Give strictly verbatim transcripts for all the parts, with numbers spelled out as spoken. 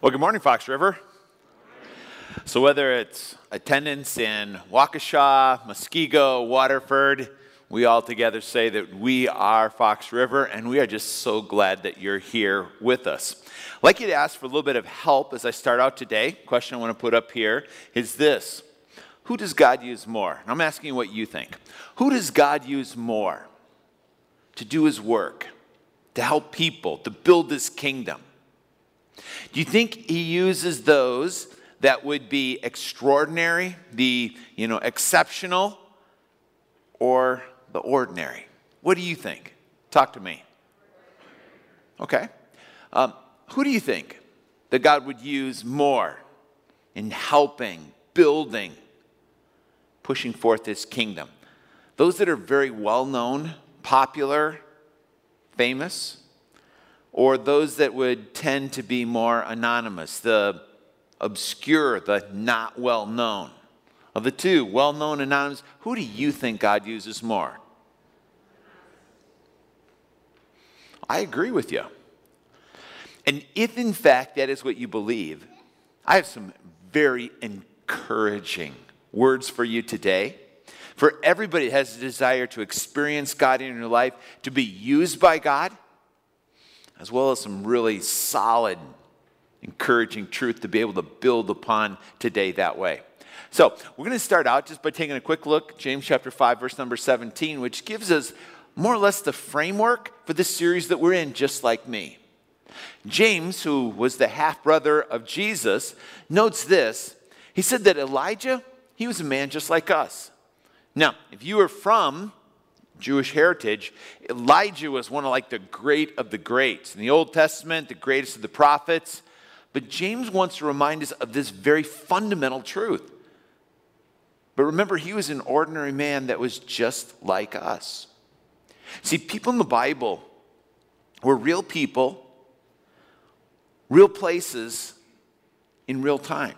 Well, good morning, Fox River. So whether it's attendance in Waukesha, Muskego, Waterford, we all together say that we are Fox River, and we are just so glad that you're here with us. I'd like you to ask for a little bit of help as I start out today. Question I want to put up here is this. Who does God use more? And I'm asking you what you think. Who does God use more to do his work, to help people, to build his kingdom? Do you think he uses those that would be extraordinary, the, you know, exceptional, or the ordinary? What do you think? Talk to me. Okay. Um, who do you think that God would use more in helping, building, pushing forth his kingdom? Those that are very well-known, popular, famous, or those that would tend to be more anonymous, the obscure, the not well-known? Of the two, well-known, anonymous, who do you think God uses more? I agree with you. And if in fact that is what you believe, I have some very encouraging words for you today. For everybody that has a desire to experience God in your life, to be used by God, as well as some really solid, encouraging truth to be able to build upon today that way. So we're going to start out just by taking a quick look, James chapter five, verse number seventeen, which gives us more or less the framework for this series that we're in, just like me. James, who was the half-brother of Jesus, notes this. He said that Elijah, he was a man just like us. Now, if you are from Jewish heritage, Elijah was one of like the great of the greats. In the Old Testament, the greatest of the prophets. But James wants to remind us of this very fundamental truth. But remember, he was an ordinary man that was just like us. See, people in the Bible were real people, real places, in real time.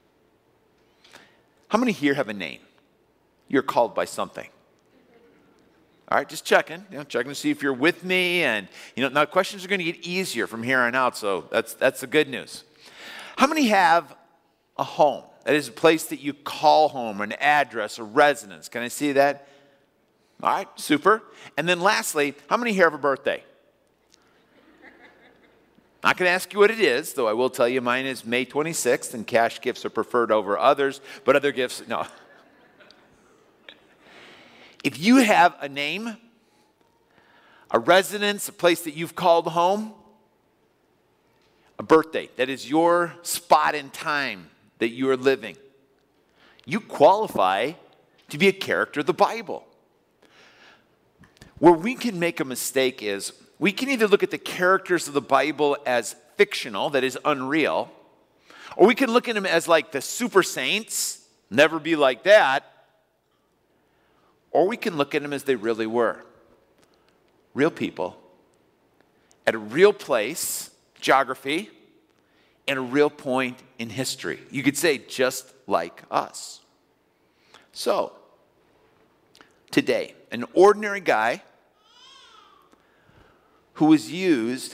How many here have a name? You're called by something. All right, just checking, you know, checking to see if you're with me. And, you know, now questions are going to get easier from here on out, so that's, that's the good news. How many have a home? That is a place that you call home, or an address, a residence. Can I see that? All right, super. And then lastly, how many here have a birthday? Not going to ask you what it is, though I will tell you mine is May twenty-sixth, and cash gifts are preferred over others, but other gifts, no. If you have a name, a residence, a place that you've called home, a birthday, that is your spot in time that you are living, you qualify to be a character of the Bible. Where we can make a mistake is we can either look at the characters of the Bible as fictional, that is unreal, or we can look at them as like the super saints, never be like that, or we can look at them as they really were. Real people, at a real place, geography, and a real point in history. You could say just like us. So, today, an ordinary guy who was used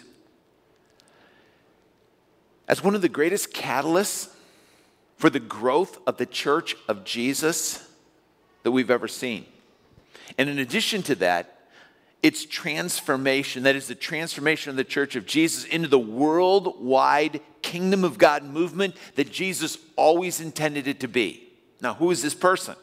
as one of the greatest catalysts for the growth of the church of Jesus that we've ever seen. And in addition to that, its transformation, that is the transformation of the church of Jesus into the worldwide kingdom of God movement that Jesus always intended it to be. Now, who is this person?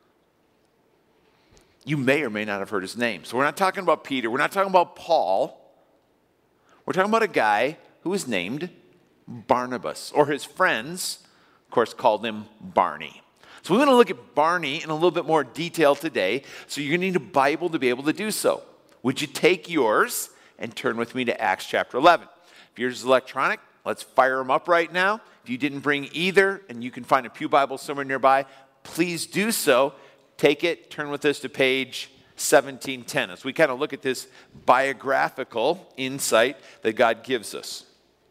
You may or may not have heard his name. So we're not talking about Peter. We're not talking about Paul. We're talking about a guy who was named Barnabas, or his friends, of course, called him Barney. So we're going to look at Barney in a little bit more detail today. So you're going to need a Bible to be able to do so. Would you take yours and turn with me to Acts chapter eleven? If yours is electronic, let's fire them up right now. If you didn't bring either, and you can find a pew Bible somewhere nearby, please do so. Take it, turn with us to page seventeen ten as we kind of look at this biographical insight that God gives us.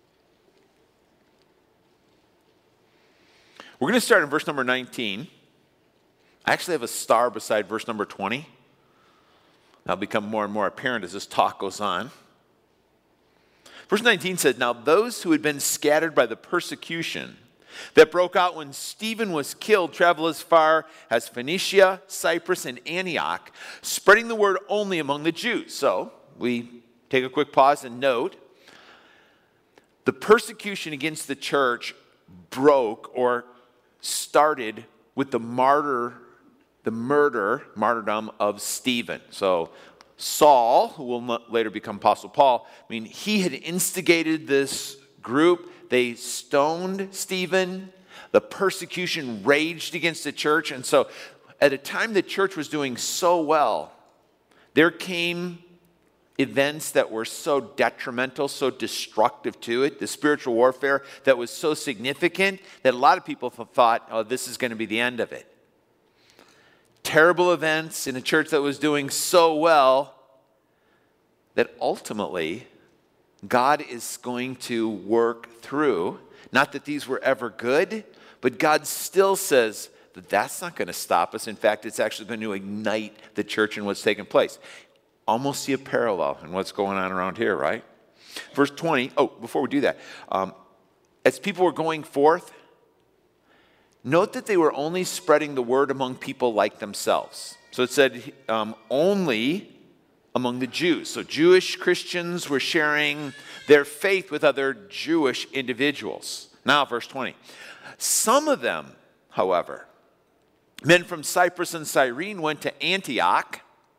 We're going to start in verse number nineteen. I actually have a star beside verse number twenty. That'll become more and more apparent as this talk goes on. Verse nineteen says, now those who had been scattered by the persecution that broke out when Stephen was killed traveled as far as Phoenicia, Cyprus, and Antioch, spreading the word only among the Jews. So we take a quick pause and note, the persecution against the church broke or started with the martyr, the murder, martyrdom of Stephen. So Saul, who will later become Apostle Paul, I mean, he had instigated this group. They stoned Stephen. The persecution raged against the church. And so at a time the church was doing so well, there came events that were so detrimental, so destructive to it, the spiritual warfare that was so significant that a lot of people thought, oh, this is going to be the end of it. Terrible events in a church that was doing so well that ultimately God is going to work through. Not that these were ever good, but God still says that that's not going to stop us. In fact, it's actually going to ignite the church and what's taking place. Almost see a parallel in what's going on around here, right? Verse twenty, oh, before we do that, um, as people were going forth, note that they were only spreading the word among people like themselves. So it said um, only among the Jews. So Jewish Christians were sharing their faith with other Jewish individuals. Now, verse twenty. Some of them, however, men from Cyprus and Cyrene went to Antioch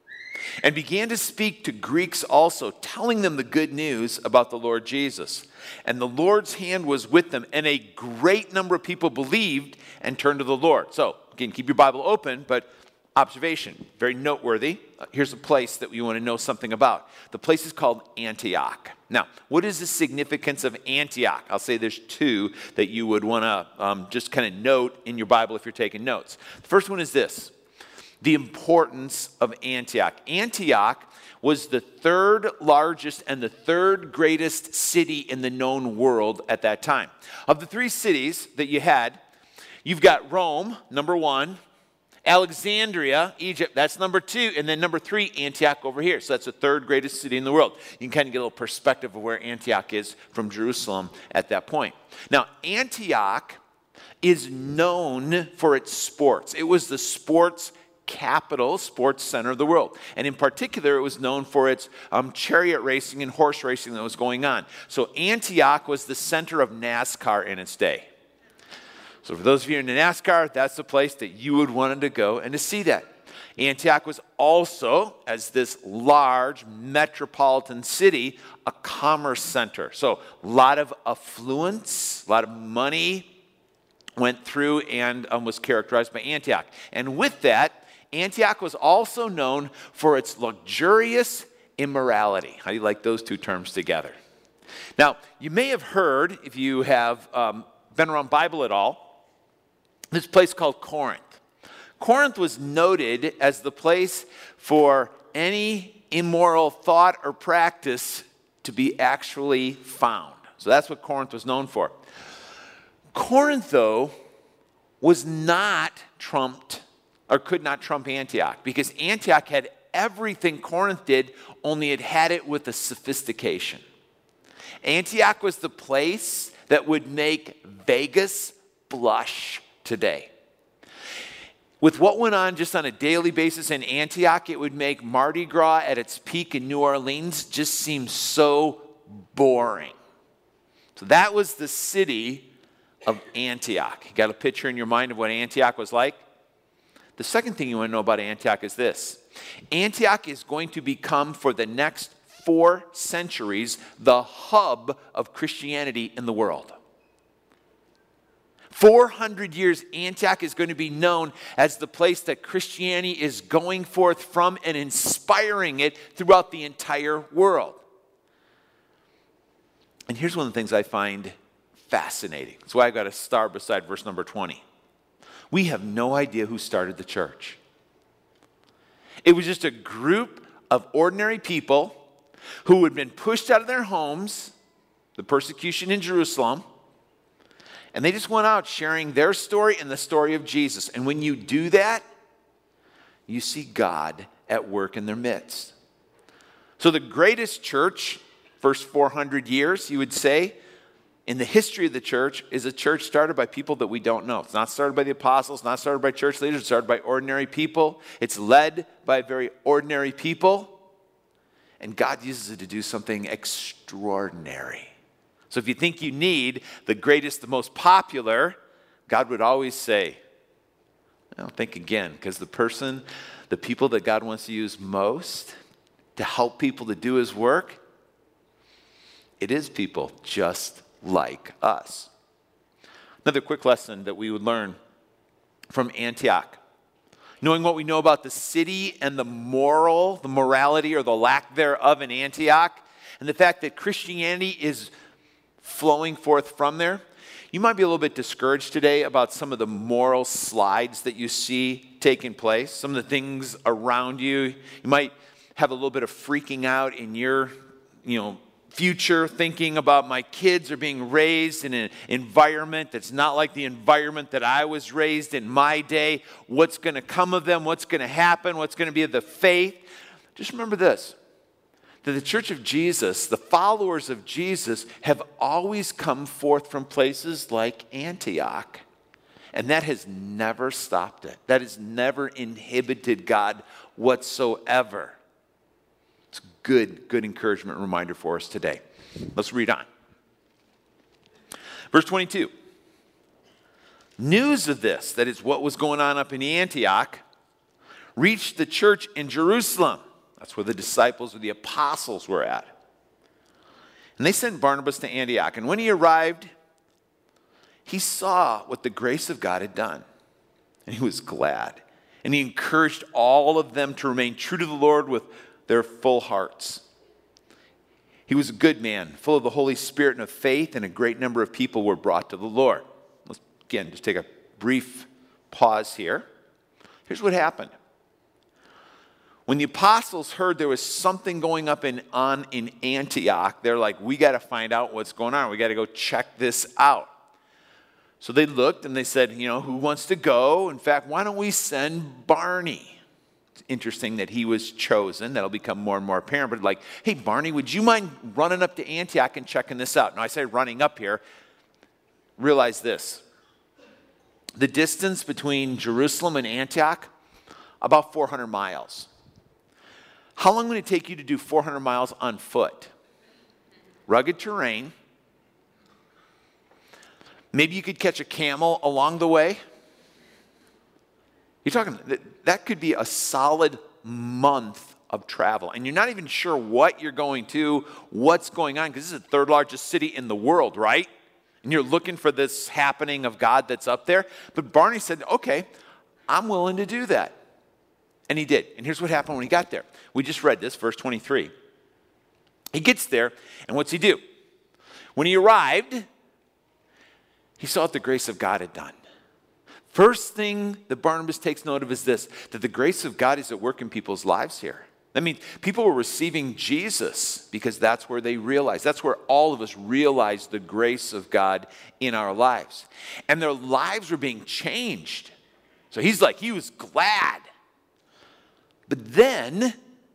and began to speak to Greeks also, telling them the good news about the Lord Jesus. And the Lord's hand was with them, and a great number of people believed and turned to the Lord. So, again, keep your Bible open, but observation, very noteworthy. Uh, here's a place that you want to know something about. The place is called Antioch. Now, what is the significance of Antioch? I'll say there's two that you would want to um, just kind of note in your Bible if you're taking notes. The first one is this: the importance of Antioch. Antioch was the third largest and the third greatest city in the known world at that time. Of the three cities that you had, you've got Rome, number one, Alexandria, Egypt, that's number two, and then number three, Antioch over here. So that's the third greatest city in the world. You can kind of get a little perspective of where Antioch is from Jerusalem at that point. Now, Antioch is known for its sports. It was the sports capital, sports center of the world. And in particular, it was known for its um, chariot racing and horse racing that was going on. So Antioch was the center of NASCAR in its day. So for those of you in NASCAR, that's the place that you would want to go and to see that. Antioch was also, as this large metropolitan city, a commerce center. So a lot of affluence, a lot of money went through and um, was characterized by Antioch. And with that, Antioch was also known for its luxurious immorality. How do you like those two terms together? Now, you may have heard, if you have um, been around Bible at all, this place called Corinth. Corinth was noted as the place for any immoral thought or practice to be actually found. So that's what Corinth was known for. Corinth, though, was not trumped or could not trump Antioch, because Antioch had everything Corinth did, only it had it with a sophistication. Antioch was the place that would make Vegas blush today. With what went on just on a daily basis in Antioch, it would make Mardi Gras at its peak in New Orleans just seem so boring. So that was the city of Antioch. You got a picture in your mind of what Antioch was like? The second thing you want to know about Antioch is this: Antioch is going to become, for the next four centuries, the hub of Christianity in the world. four hundred years, Antioch is going to be known as the place that Christianity is going forth from and inspiring it throughout the entire world. And here's one of the things I find fascinating. That's why I got a star beside verse number twenty. We have no idea who started the church. It was just a group of ordinary people who had been pushed out of their homes, the persecution in Jerusalem, and they just went out sharing their story and the story of Jesus. And when you do that, you see God at work in their midst. So the greatest church first four hundred years, you would say, in the history of the church, is a church started by people that we don't know. It's not started by the apostles, not started by church leaders, it's started by ordinary people. It's led by very ordinary people. And God uses it to do something extraordinary. So if you think you need the greatest, the most popular, God would always say, well, think again, because the person, the people that God wants to use most to help people to do his work, it is people just like us. Another quick lesson that we would learn from Antioch. Knowing what we know about the city and the moral, the morality or the lack thereof in Antioch, and the fact that Christianity is flowing forth from there, you might be a little bit discouraged today about some of the moral slides that you see taking place, some of the things around you. You might have a little bit of freaking out in your, you know, future, thinking about my kids are being raised in an environment that's not like the environment that I was raised in my day. What's going to come of them? What's going to happen? What's going to be of the faith? Just remember this, that the Church of Jesus, the followers of Jesus, have always come forth from places like Antioch. And that has never stopped it. That has never inhibited God whatsoever. Good, good encouragement reminder for us today. Let's read on. Verse twenty-two. News of this, that is what was going on up in Antioch, reached the church in Jerusalem. That's where the disciples or the apostles were at. And they sent Barnabas to Antioch. And when he arrived, he saw what the grace of God had done. And he was glad. And he encouraged all of them to remain true to the Lord with their full hearts. He was a good man, full of the Holy Spirit and of faith, and a great number of people were brought to the Lord. Let's, again, just take a brief pause here. Here's what happened. When the apostles heard there was something going up in, on in Antioch, they're like, we got to find out what's going on. We got to go check this out. So they looked and they said, you know, who wants to go? In fact, why don't we send Barney? Interesting that he was chosen. That'll become more and more apparent. But like, hey, Barney, would you mind running up to Antioch and checking this out? Now, I say running up here. Realize this. The distance between Jerusalem and Antioch, about four hundred miles. How long would it take you to do four hundred miles on foot? Rugged terrain. Maybe you could catch a camel along the way. You're talking, that could be a solid month of travel. And you're not even sure what you're going to, what's going on, because this is the third largest city in the world, right? And you're looking for this happening of God that's up there. But Barney said, okay, I'm willing to do that. And he did. And here's what happened when he got there. We just read this, verse twenty-three. He gets there, and what's he do? When he arrived, he saw what the grace of God had done. First thing that Barnabas takes note of is this, that the grace of God is at work in people's lives here. I mean, people were receiving Jesus because that's where they realized. That's where all of us realize the grace of God in our lives. And their lives were being changed. So he's like, he was glad. But then,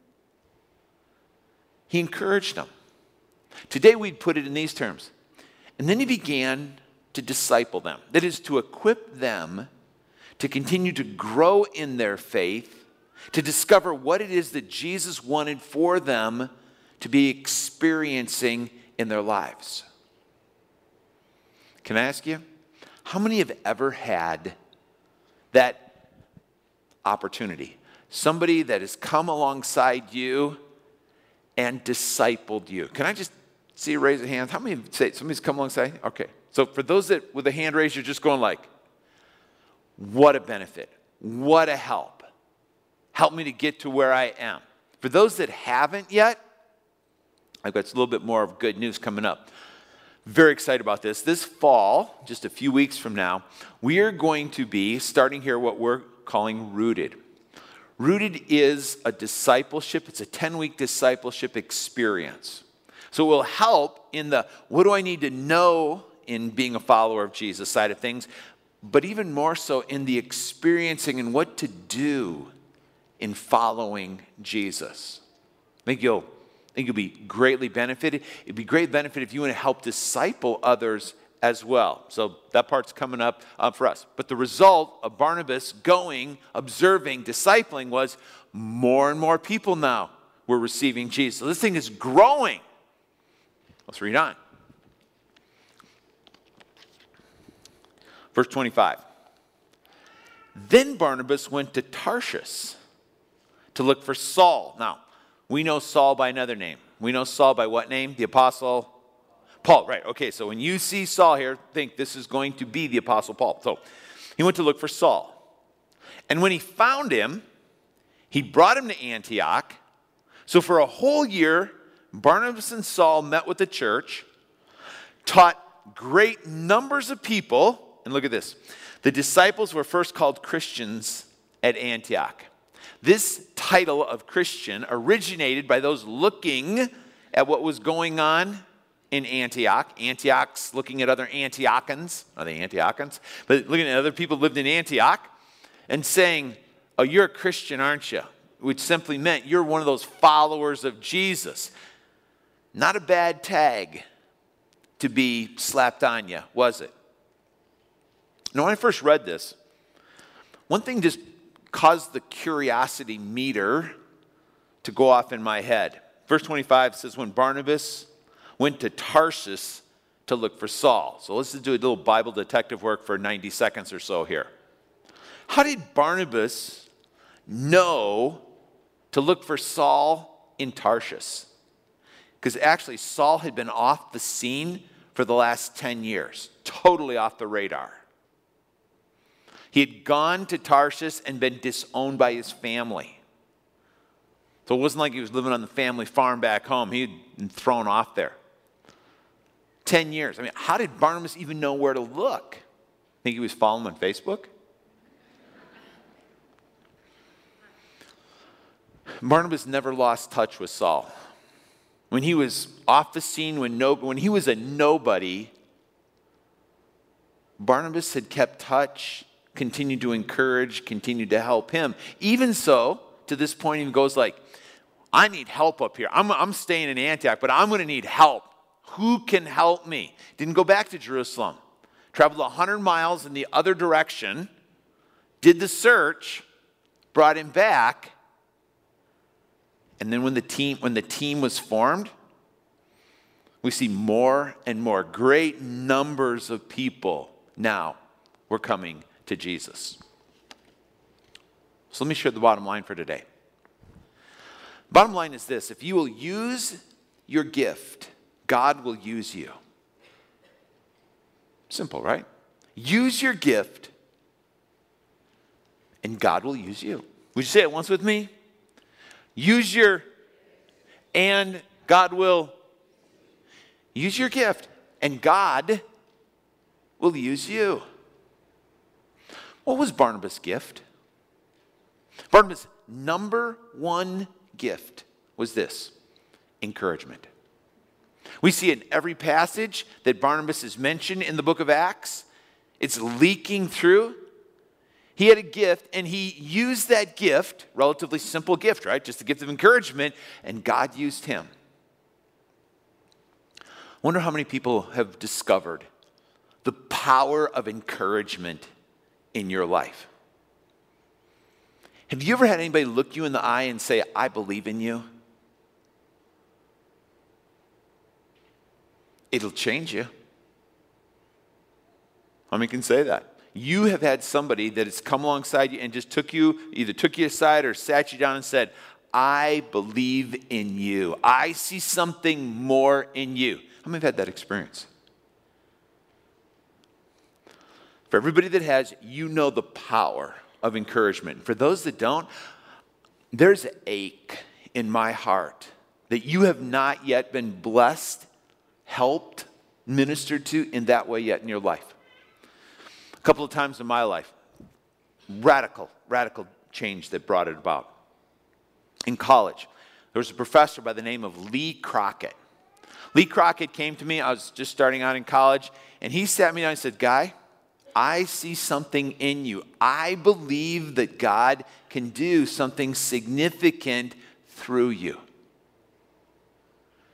he encouraged them. Today we'd put it in these terms. And then he began to disciple them. That is, to equip them to continue to grow in their faith, to discover what it is that Jesus wanted for them to be experiencing in their lives. Can I ask you, how many have ever had that opportunity? Somebody that has come alongside you and discipled you. Can I just see you raise a hand? How many say somebody's come alongside? Okay. So for those that with a hand raised, you're just going like, what a benefit. What a help. Help me to get to where I am. For those that haven't yet, I've got a little bit more of good news coming up. Very excited about this. This fall, just a few weeks from now, we are going to be starting here what we're calling Rooted. Rooted is a discipleship. It's a ten-week discipleship experience. So it will help in the, what do I need to know in being a follower of Jesus side of things, but even more so in the experiencing and what to do in following Jesus. I think you'll I think you'll be greatly benefited. It'd be great benefit if you want to help disciple others as well. So that part's coming up uh, for us. But the result of Barnabas going, observing, discipling was more and more people now were receiving Jesus. So this thing is growing. Let's read on. Verse twenty-five. Then Barnabas went to Tarshish to look for Saul. Now, we know Saul by another name. We know Saul by what name? The Apostle Paul. Right, okay, so when you see Saul here, think this is going to be the Apostle Paul. So he went to look for Saul. And when he found him, he brought him to Antioch. So for a whole year, Barnabas and Saul met with the church, taught great numbers of people. And look at this. The disciples were first called Christians at Antioch. This title of Christian originated by those looking at what was going on in Antioch. Antioch's looking at other Antiochans. Are they Antiochans? But looking at other people who lived in Antioch and saying, oh, you're a Christian, aren't you? Which simply meant you're one of those followers of Jesus. Not a bad tag to be slapped on you, was it? Now, when I first read this, one thing just caused the curiosity meter to go off in my head. Verse twenty-five says, when Barnabas went to Tarshish to look for Saul. So let's just do a little Bible detective work for ninety seconds or so here. How did Barnabas know to look for Saul in Tarshish? Because actually Saul had been off the scene for the last ten years, totally off the radar. He had gone to Tarshish and been disowned by his family. So it wasn't like he was living on the family farm back home. He had been thrown off there. Ten years. I mean, how did Barnabas even know where to look? Think he was following him on Facebook? Barnabas never lost touch with Saul. When he was off the scene, when, no, when he was a nobody, Barnabas had kept touch, continued to encourage, continued to help him. Even so, to this point, he goes like, I need help up here. I'm, I'm staying in Antioch, but I'm going to need help. Who can help me? Didn't go back to Jerusalem. Traveled one hundred miles in the other direction, did the search, brought him back, and then when the team, when the team was formed, we see more and more great numbers of people now were coming to Jesus. So let me share the bottom line for today. Bottom line is this: if you will use your gift, God will use you. Simple, right? Use your gift, and God will use you. Would you say it once with me? Use your, and God will use your gift, and God will use you. What was Barnabas' gift? Barnabas' number one gift was this: encouragement. We see in every passage that Barnabas is mentioned in the book of Acts. It's leaking through. He had a gift, and he used that gift, relatively simple gift, right? Just a gift of encouragement, and God used him. I wonder how many people have discovered the power of encouragement in your life. Have you ever had anybody look you in the eye and say, I believe in you? It'll change you. How many can say that? You have had somebody that has come alongside you and just took you, either took you aside or sat you down and said, I believe in you. I see something more in you. How many have had that experience? For everybody that has, you know the power of encouragement. For those that don't, there's an ache in my heart that you have not yet been blessed, helped, ministered to in that way yet in your life. A couple of times in my life, radical, radical change that brought it about. In college, there was a professor by the name of Lee Crockett. Lee Crockett came to me. I was just starting out in college, and he sat me down and said, Guy, I see something in you. I believe that God can do something significant through you.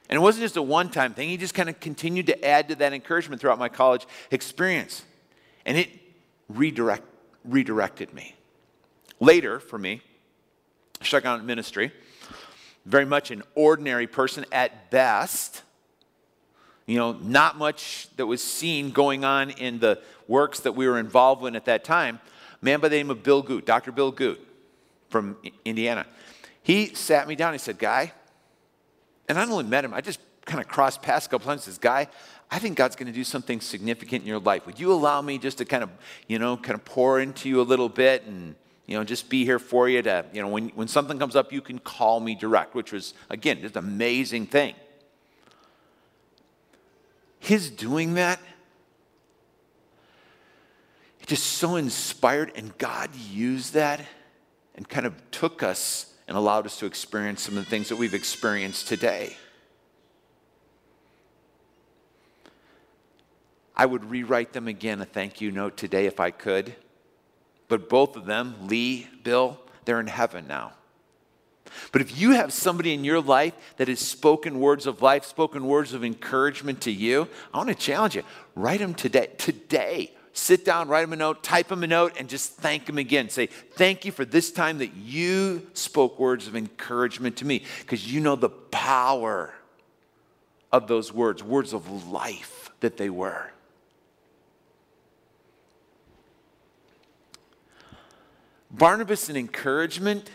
And it wasn't just a one-time thing. He just kind of continued to add to that encouragement throughout my college experience. And it redirect, redirected me. Later, for me, I struck out in ministry. Very much an ordinary person at best. You know, not much that was seen going on in the works that we were involved in at that time. A man by the name of Bill Goot, Doctor Bill Goot from Indiana. He sat me down and he said, Guy, and I only met him, I just kind of crossed paths a couple times. He says, Guy, I think God's going to do something significant in your life. Would you allow me just to kind of, you know, kind of pour into you a little bit and, you know, just be here for you to, you know, when, when something comes up, you can call me direct, which was, again, just an amazing thing. His doing that, he just so inspired, and God used that and kind of took us and allowed us to experience some of the things that we've experienced today. I would rewrite them again, a thank you note today if I could. But both of them, Lee, Bill, they're in heaven now. But if you have somebody in your life that has spoken words of life, spoken words of encouragement to you, I want to challenge you. Write them today. Today. Sit down, write them a note, type them a note, and just thank them again. Say, thank you for this time that you spoke words of encouragement to me, because you know the power of those words, words of life that they were. Barnabas and encouragement.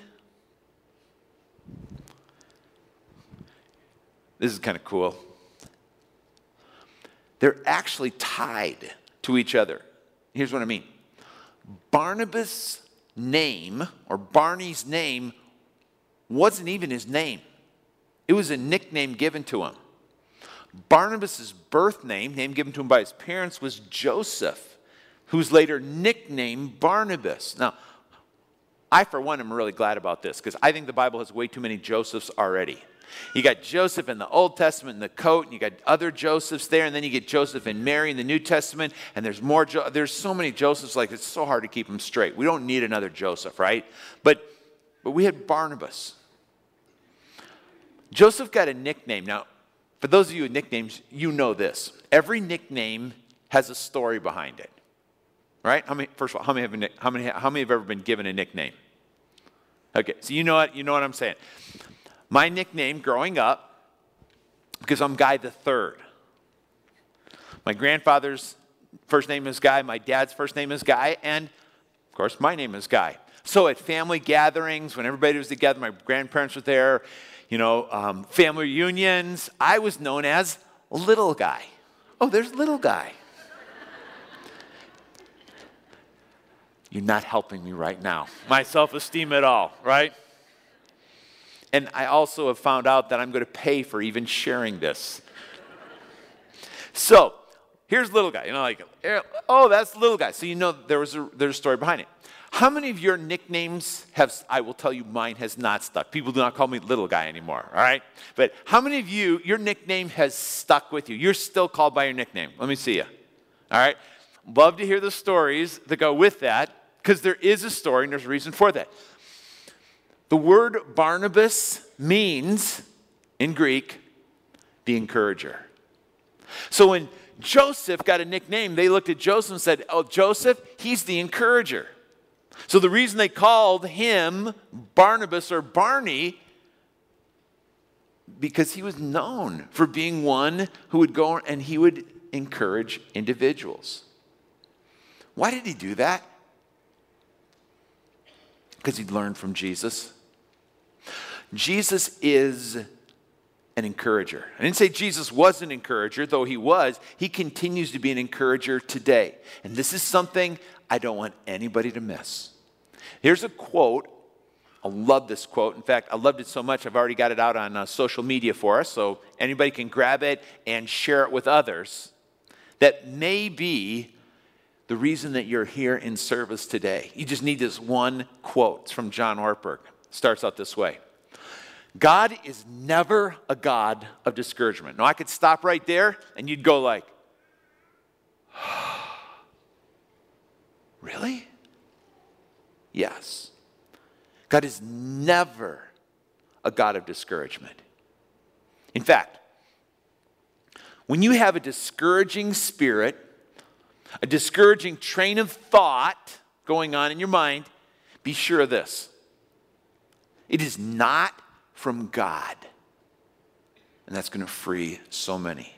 This is kind of cool. They're actually tied to each other. Here's what I mean. Barnabas' name, or Barney's name, wasn't even his name. It was a nickname given to him. Barnabas' birth name, name given to him by his parents, was Joseph, who's later nicknamed Barnabas. Now, I, for one, am really glad about this, because I think the Bible has way too many Josephs already. You got Joseph in the Old Testament in the coat, and you got other Josephs there, and then you get Joseph and Mary in the New Testament, and there's more. Jo- there's so many Josephs, like it's so hard to keep them straight. We don't need another Joseph, right? But, but we had Barnabas. Joseph got a nickname. Now, for those of you with nicknames, you know this. Every nickname has a story behind it, right? How many? First of all, how many have, how many, how many have ever been given a nickname? Okay, so you know what you know what I'm saying. My nickname growing up, because I'm Guy the Third. My grandfather's first name is Guy, my dad's first name is Guy, and of course my name is Guy. So at family gatherings, when everybody was together, my grandparents were there, you know, um, family reunions, I was known as Little Guy. Oh, there's Little Guy. You're not helping me right now. My self-esteem at all, right? And I also have found out that I'm going to pay for even sharing this. So, here's Little Guy. You know, like, oh, that's Little Guy. So you know there was a, there's a story behind it. How many of your nicknames have, I will tell you mine has not stuck. People do not call me Little Guy anymore, all right? But how many of you, your nickname has stuck with you? You're still called by your nickname. Let me see you. All right? Love to hear the stories that go with that, because there is a story and there's a reason for that. The word Barnabas means, in Greek, the encourager. So when Joseph got a nickname, they looked at Joseph and said, oh, Joseph, he's the encourager. So the reason they called him Barnabas or Barney, because he was known for being one who would go and he would encourage individuals. Why did he do that? Because he'd learned from Jesus. Jesus is an encourager. I didn't say Jesus was an encourager, though he was. He continues to be an encourager today. And this is something I don't want anybody to miss. Here's a quote. I love this quote. In fact, I loved it so much, I've already got it out on uh, social media for us, so anybody can grab it and share it with others. That may be the reason that you're here in service today. You just need this one quote. It's from John Ortberg. It starts out this way. God is never a God of discouragement. Now, I could stop right there, and you'd go like, really? Yes. God is never a God of discouragement. In fact, When you have a discouraging spirit, a discouraging train of thought going on in your mind, be sure of this. It is not from God. And that's going to free so many.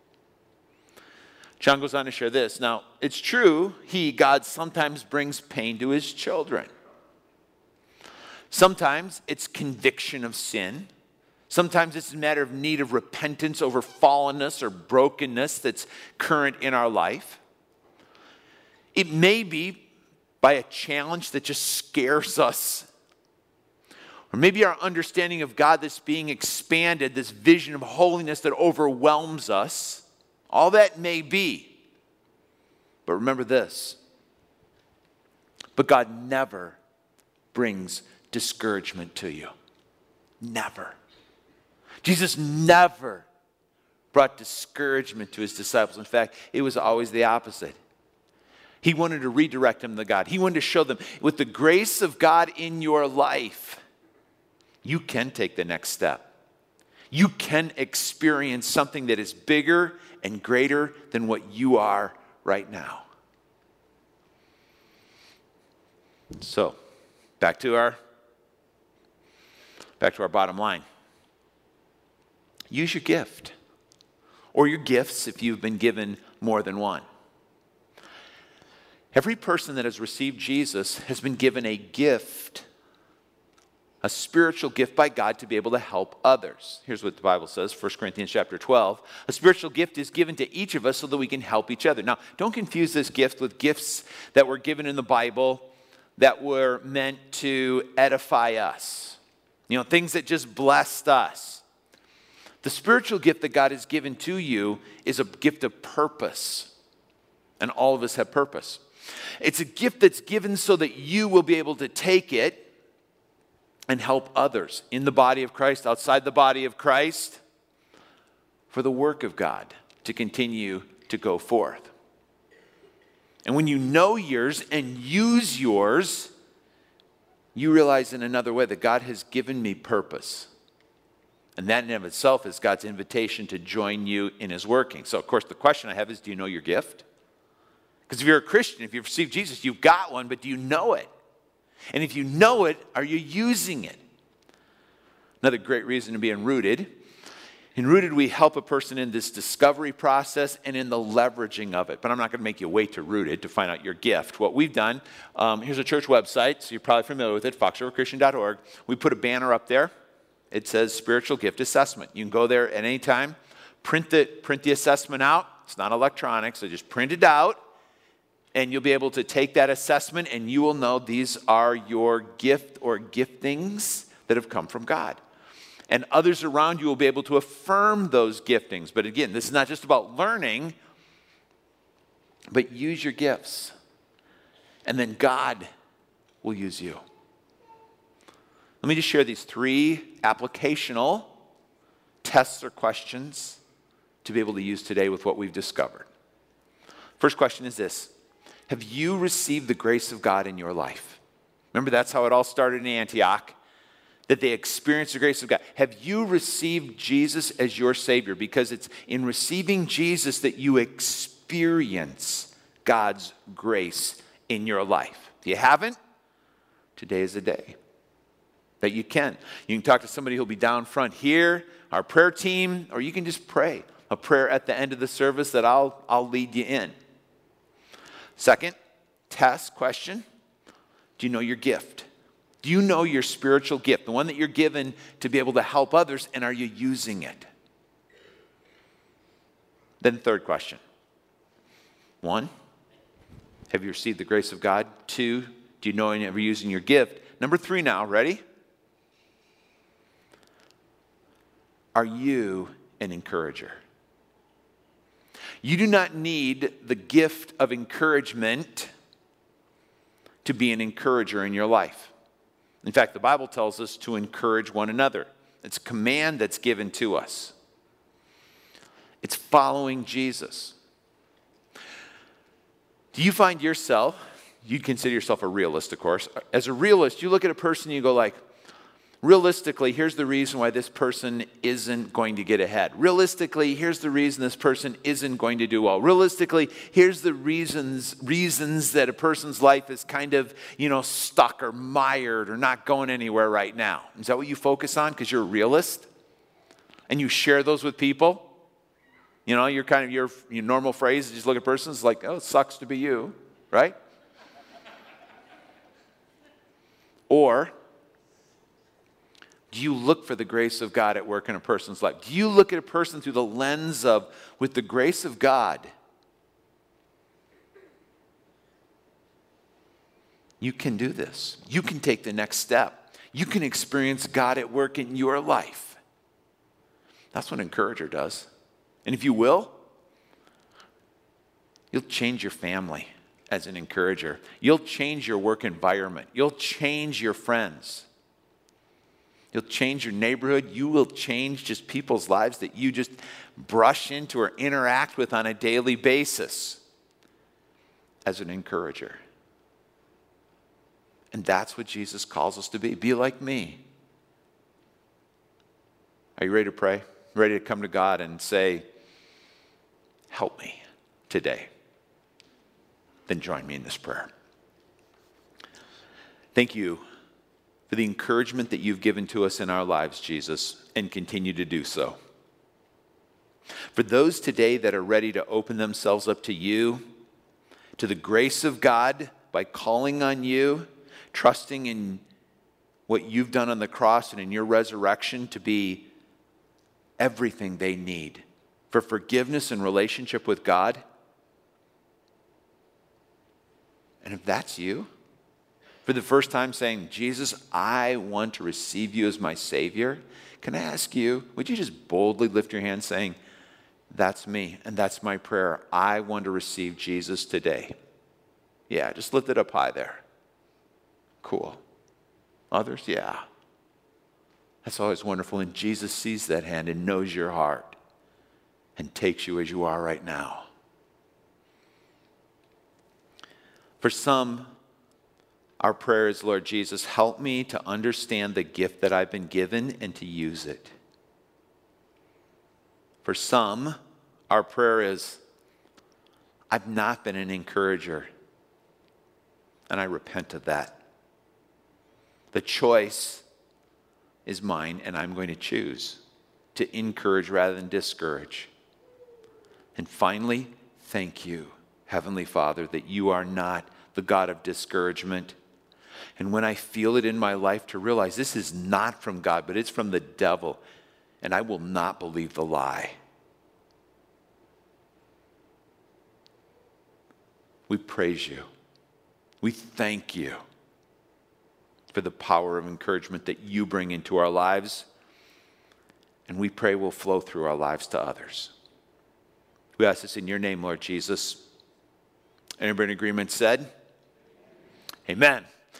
John goes on to share this. Now, it's true, he, God, sometimes brings pain to his children. Sometimes it's conviction of sin. Sometimes it's a matter of need of repentance over fallenness or brokenness that's current in our life. It may be by a challenge that just scares us. Or maybe our understanding of God that's being expanded, this vision of holiness that overwhelms us. All that may be. But remember this. But God never brings discouragement to you. Never. Jesus never brought discouragement to his disciples. In fact, it was always the opposite. He wanted to redirect them to God. He wanted to show them, with the grace of God in your life, you can take the next step. You can experience something that is bigger and greater than what you are right now. So, back to our back to our bottom line. Use your gift, or your gifts if you've been given more than one. Every person that has received Jesus has been given a gift, a spiritual gift by God to be able to help others. Here's what the Bible says, First Corinthians chapter twelve. A spiritual gift is given to each of us so that we can help each other. Now, don't confuse this gift with gifts that were given in the Bible that were meant to edify us. You know, things that just blessed us. The spiritual gift that God has given to you is a gift of purpose. And all of us have purpose. It's a gift that's given so that you will be able to take it and help others in the body of Christ, outside the body of Christ, for the work of God to continue to go forth. And when you know yours and use yours, you realize in another way that God has given me purpose. And that in and of itself is God's invitation to join you in his working. So, of course, the question I have is, do you know your gift? Because if you're a Christian, if you've received Jesus, you've got one, but do you know it? And if you know it, are you using it? Another great reason to be in Rooted. In Rooted, we help a person in this discovery process and in the leveraging of it. But I'm not going to make you wait to Rooted to find out your gift. What we've done, um, here's a church website, so you're probably familiar with it, fox river christian dot org. We put a banner up there. It says Spiritual Gift Assessment. You can go there at any time, print the, print the assessment out. It's not electronic, so just print it out. And you'll be able to take that assessment and you will know these are your gift or giftings that have come from God. And others around you will be able to affirm those giftings. But again, this is not just about learning, but use your gifts. And then God will use you. Let me just share these three applicational tests or questions to be able to use today with what we've discovered. First question is this. Have you received the grace of God in your life? Remember, that's how it all started in Antioch, that they experienced the grace of God. Have you received Jesus as your Savior? Because it's in receiving Jesus that you experience God's grace in your life. If you haven't, today is the day that you can. You can talk to somebody who'll be down front here, our prayer team, or you can just pray a prayer at the end of the service that I'll, I'll lead you in. Second, test, question, do you know your gift? Do you know your spiritual gift, the one that you're given to be able to help others, and are you using it? Then third question. One, have you received the grace of God? Two, do you know and are you using your gift? Number three now, ready? Are you an encourager? You do not need the gift of encouragement to be an encourager in your life. In fact, the Bible tells us to encourage one another. It's a command that's given to us. It's following Jesus. Do you find yourself, you'd consider yourself a realist, of course. As a realist, you look at a person and you go like, realistically, here's the reason why this person isn't going to get ahead. Realistically, here's the reason this person isn't going to do well. Realistically, here's the reasons reasons that a person's life is kind of, you know, stuck or mired or not going anywhere right now. Is that what you focus on because you're a realist? And you share those with people? You know, you're kind of, your, your normal phrase, you just look at persons like, oh, it sucks to be you, right? Or do you look for the grace of God at work in a person's life? Do you look at a person through the lens of, with the grace of God, you can do this. You can take the next step. You can experience God at work in your life. That's what an encourager does. And if you will, you'll change your family as an encourager. You'll change your work environment. You'll change your friends. You'll change your neighborhood. You will change just people's lives that you just brush into or interact with on a daily basis as an encourager. And that's what Jesus calls us to be. Be like me. Are you ready to pray? Ready to come to God and say, help me today? Then join me in this prayer. Thank you for the encouragement that you've given to us in our lives, Jesus, and continue to do so. For those today that are ready to open themselves up to you, to the grace of God by calling on you, trusting in what you've done on the cross and in your resurrection to be everything they need for forgiveness and relationship with God. And if that's you, for the first time saying, Jesus, I want to receive you as my Savior, can I ask you, would you just boldly lift your hand saying, that's me, and that's my prayer. I want to receive Jesus today. Yeah, just lift it up high there. Cool. Others? Yeah. That's always wonderful. And Jesus sees that hand and knows your heart and takes you as you are right now. For some, our prayer is, Lord Jesus, help me to understand the gift that I've been given and to use it. For some, our prayer is, I've not been an encourager, and I repent of that. The choice is mine, and I'm going to choose to encourage rather than discourage. And finally, thank you, Heavenly Father, that you are not the God of discouragement. And when I feel it in my life, to realize this is not from God, but it's from the devil, and I will not believe the lie. We praise you. We thank you for the power of encouragement that you bring into our lives, and we pray will flow through our lives to others. We ask this in your name, Lord Jesus. Everybody in agreement said, amen.